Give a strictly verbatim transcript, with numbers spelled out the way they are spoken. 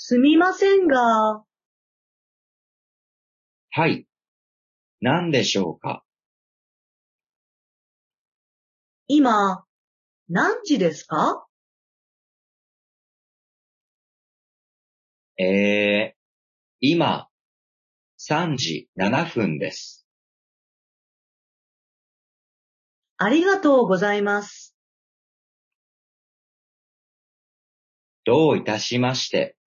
すみませんが、 はい。何でしょうか。 今、何時ですか？ えー、今、さんじななふんです。 ありがとうございます。 どういたしまして。